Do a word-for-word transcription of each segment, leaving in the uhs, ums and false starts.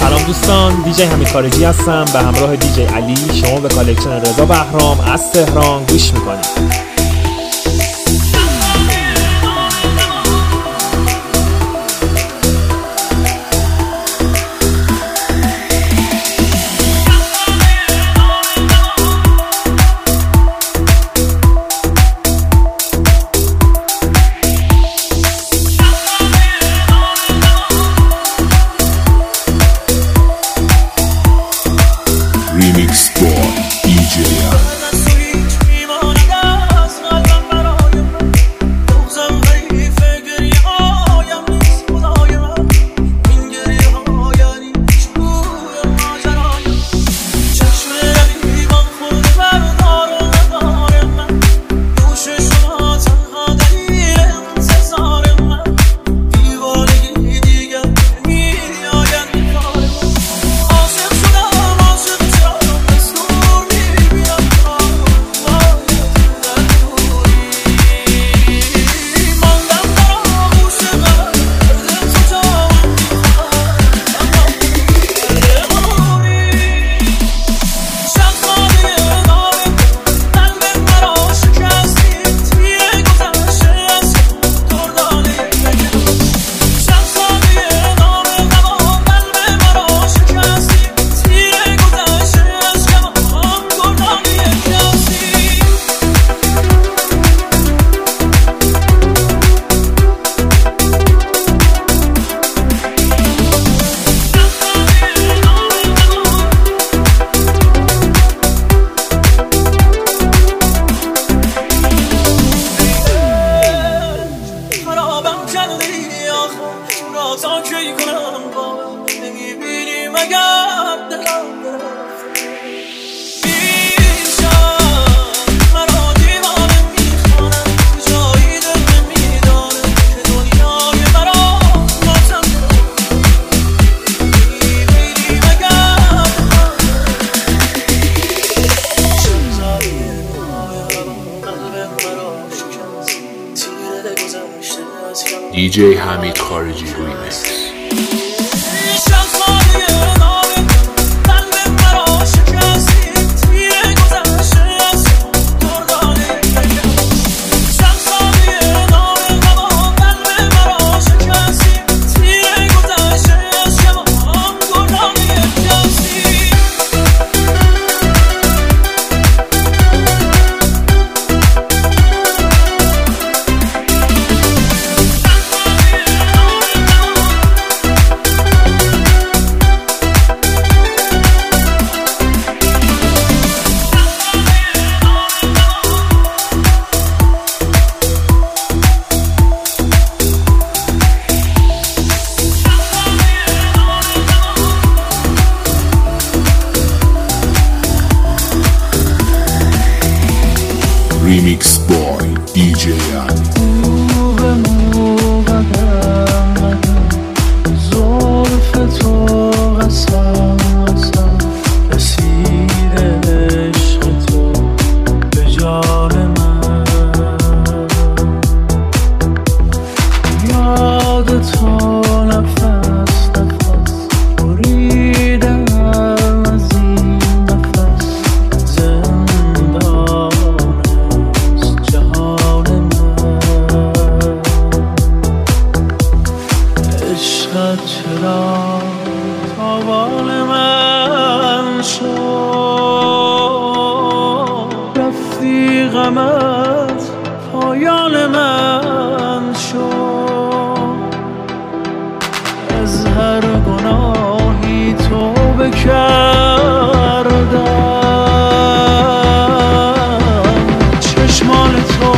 سلام دوستان، دیجی حمید خارجی هستم به همراه دیجی علی. شما به کالکشن رضا بهرام از تهران گوش میکنید. Remix Boy دی جی دیجی حمید خارجی ریمیکس. Remix Boy دی جی علی. زلف تو قسم قسم رسیده عشق تو به جان من، یاد تو نفس نفس بریدم از این نفس. زندان چرا تاوان من شد، رفتی غمت پایان من شد. از هر گناهی توبه کردم، چشمان تو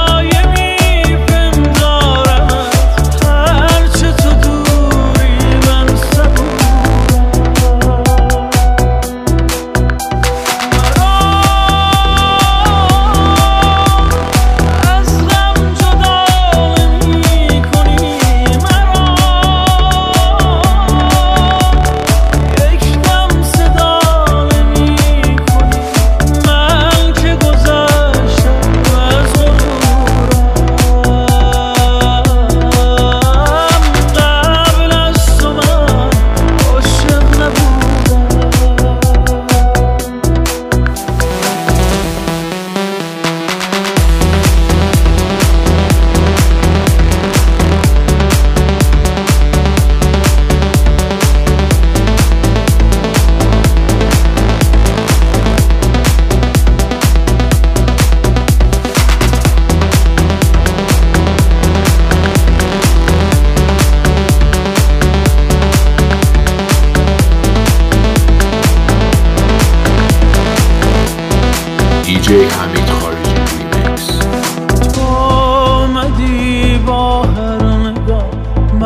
دوری من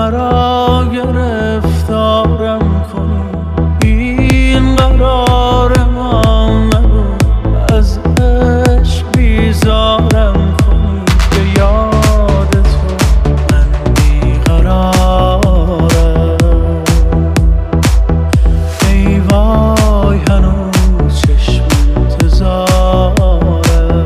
مرا گرفتارم کنی، این قرار ما نبود، از عشق بیزارم کنی. به یاد تو من بیقرارم، ای وای هنوز چشم انتظارم.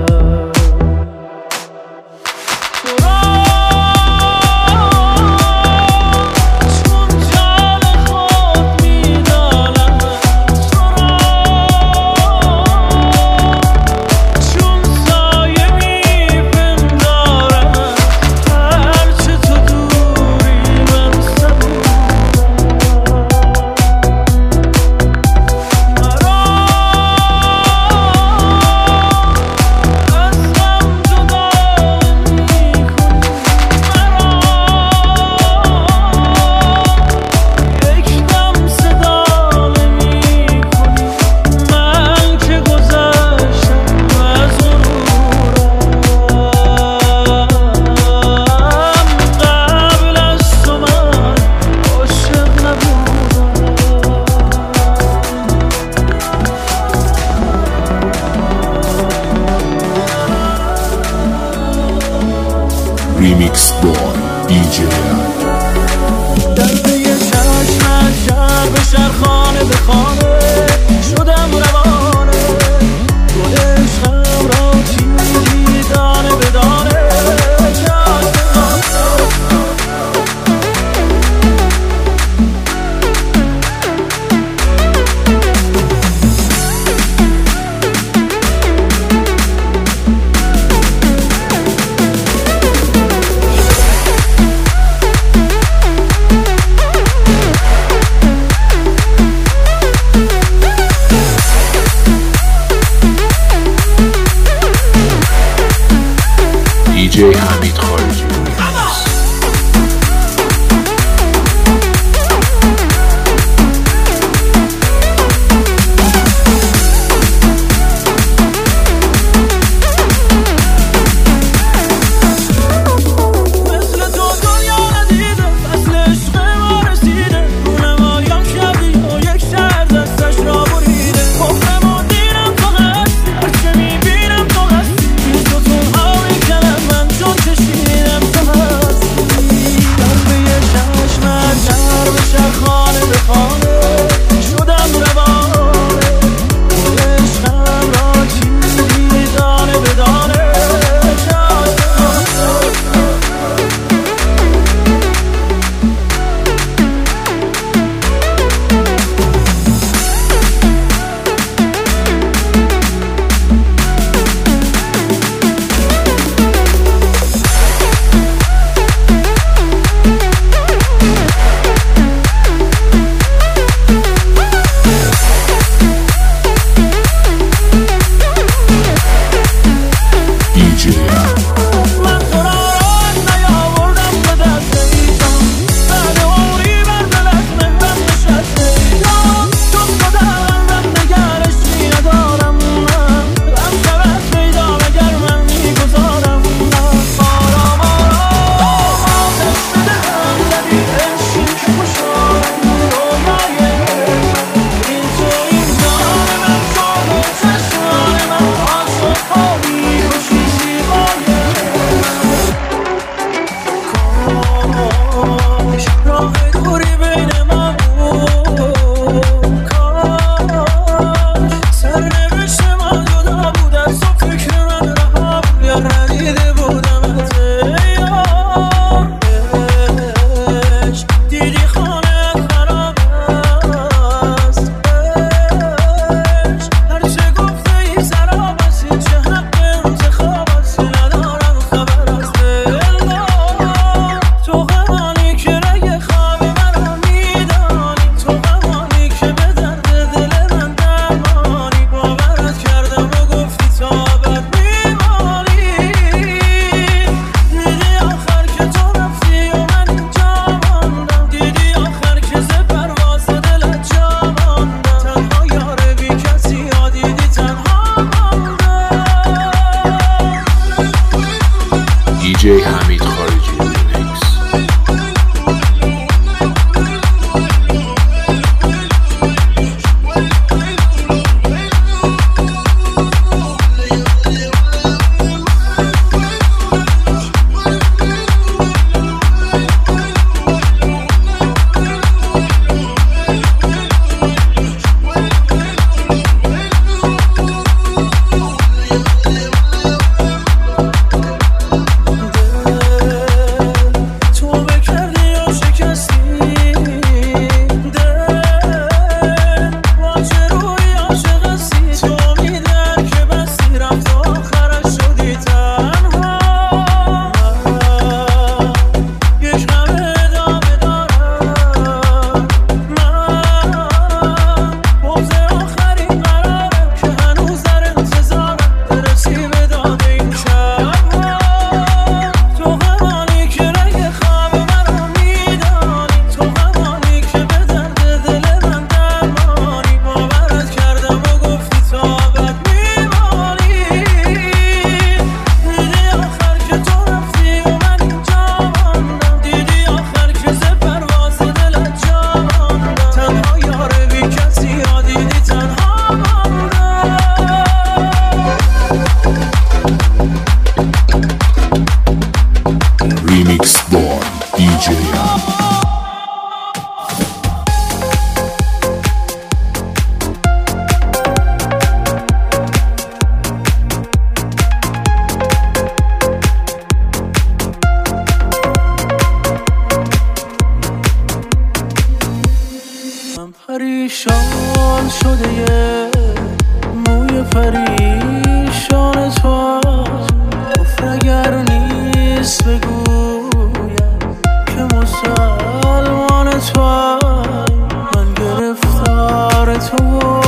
Remix Boy دی جی دلده یه چشمت شهر به شهر، خانه به خانه شدم روانه، گل عشقم را چیدی دانه به دانه. دی جی حمید خارجی. میبینم تو هستی، این ستون ها میکنم من چون چشیدم Remix by دی جی پریشان شده یه موی پریشان تو گفت اگر نیست بگویم که مسلمان تو من گرفتار تو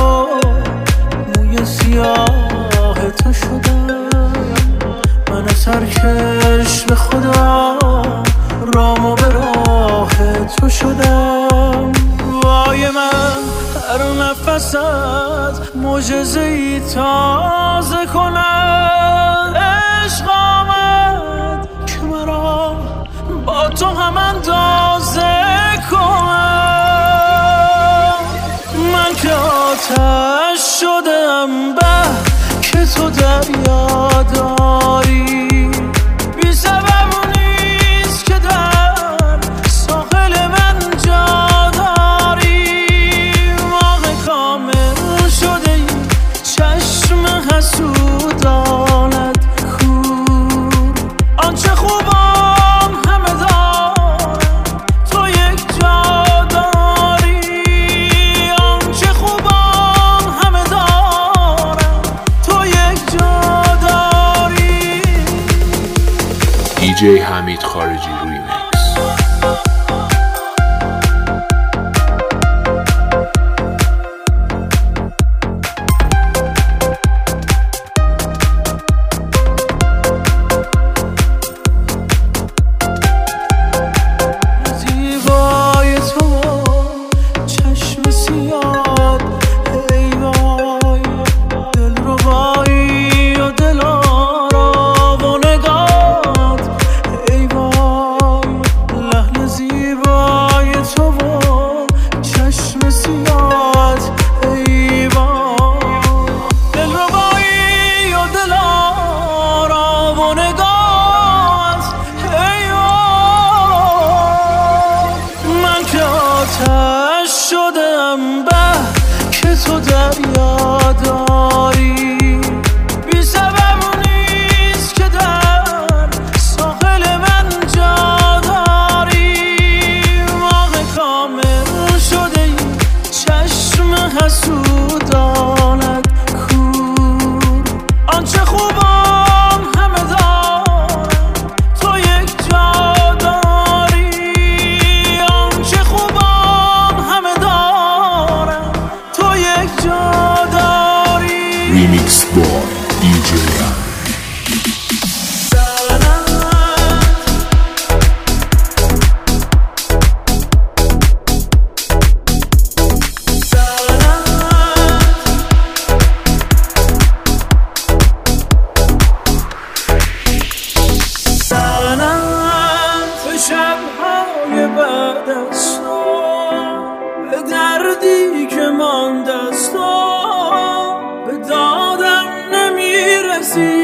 موی سیاه تو شدم من سرکش به خدا رامو به راه تو شدم وای من هر نفست معجزه‌ای تازه کند عشق آمد که مرا با تو هم اندازه کند من که آتش شدم به که تو دریا داری بی سبب نیست که در ساحل من جا حسودانت کور آنچه خوبم همه دارم تو یک جا داری آنچه خوبم همه دارم تو یک جا داری دی جی حمید خارجی ریمیکس. آتش شدم به که تو دریا داری بی سبب نیست که در ساحل من جا داری ماه کامل شده ای چشم حسودانت کور آنچه خوبم همه دارم تو یک جا داری آنچه خوبم Remix by دی جی شب‌های بعد از تو به دردی که مانده است به دادم نمیرسی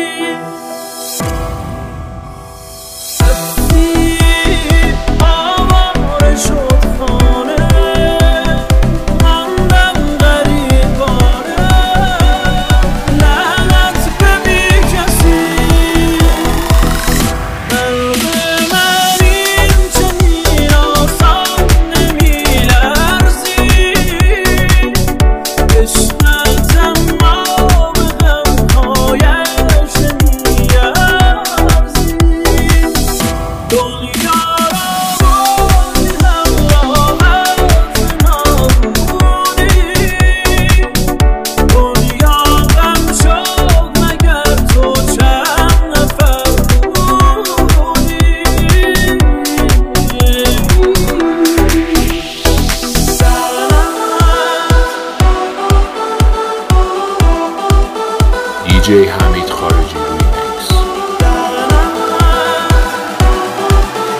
آواره شد خانه ماندم غریبانه لعنت به بی کسی قلب من این چنین آسان نمیلرزی عشقتم دی جی حمید خارجی ریمیکس.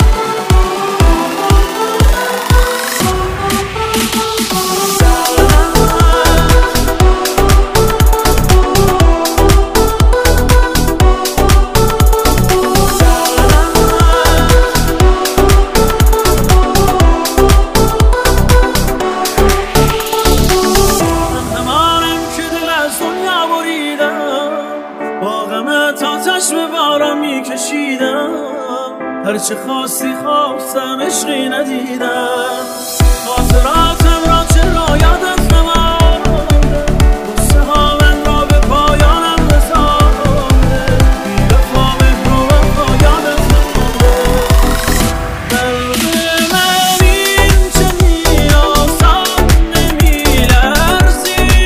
هرچه خواستی خواستم عشقی ندیدم خاطراتم را چرا یادت نمانده قصه ها من را به پایانم رسانده بی‌وفا مهر و وفا یادت نمانده قلب من این چنین آسان نمی‌لرزی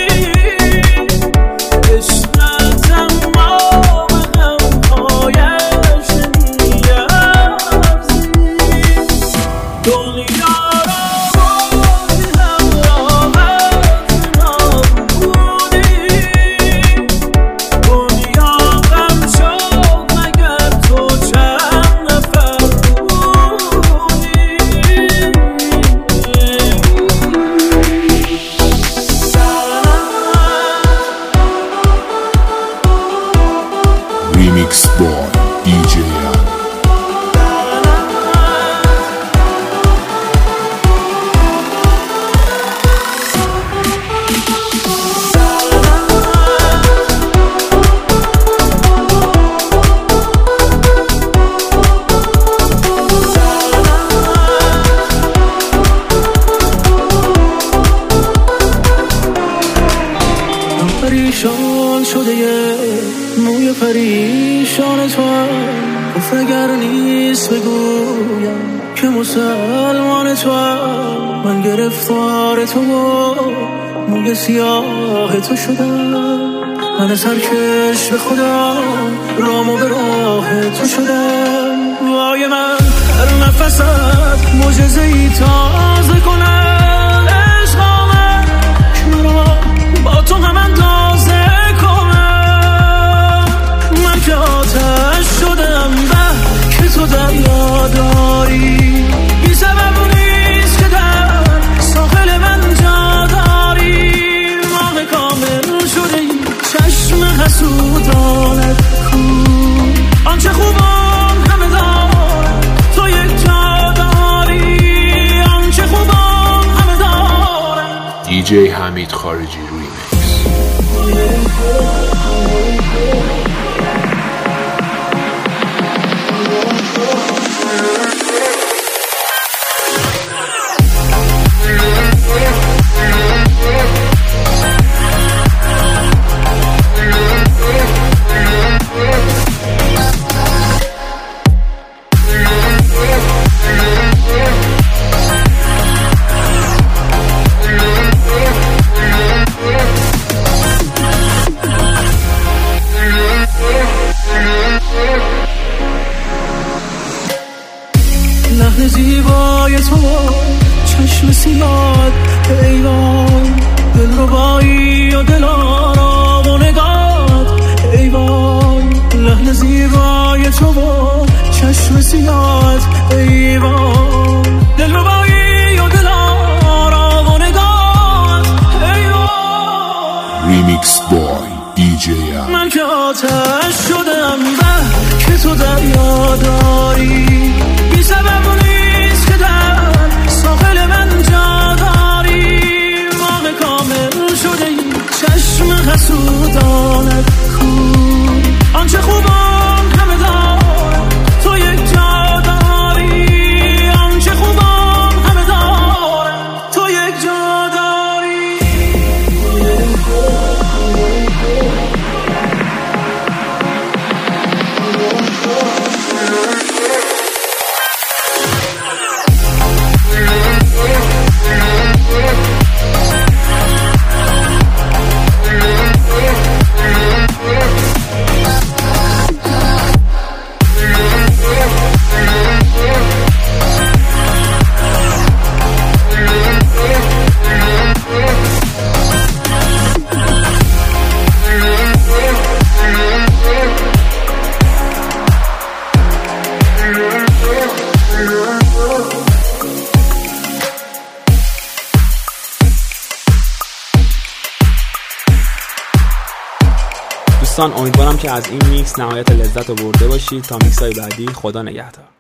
عشقت اما به غم‌هایش نمی‌ارزی دنیا Remix Boy دی جی پریشان شده یه موی پریشان تو گفت اگر نیست بگویم که مسلمان تو من گرفتار تو و موی سیاه تو شدم من سرکش به خدا رامو به راه تو شدم وای من هر نفست معجزه‌ای تازه کنم عشق آمد که مرا با تو هم اندازه کنم من که آتش شدم به که تو دریا داری بی سبب نیست که در ساحل من جا داری ماه کامل شده ای چشم حسودانت کو آنچه خوبان همه دارد تو یک جا داری آنچه خوبان همه دارد دی جی حمید خارجی ریمیکس. لحن زیبای تو چشم سیاد ایوان دل ربایی و دل آرام و نگات ایوان لحن زیبای تو چشم سیاد ایوان دل ربایی و دل آرام و نگات ایوان ریمیکس بای دی جی من که آتش شدم به که تو دریا داری بی سبب نیست که در ساحل من جا داری ماه کامل شده ای چشم حسودانت کو آنچه خوبان همه دارد تو یک جا داری آنچه خوبان همه دارد تو یک جا داری دوستان امیدوارم که از این میکس نهایت لذت رو برده باشید. تا میکس های بعدی، خدا نگهدار.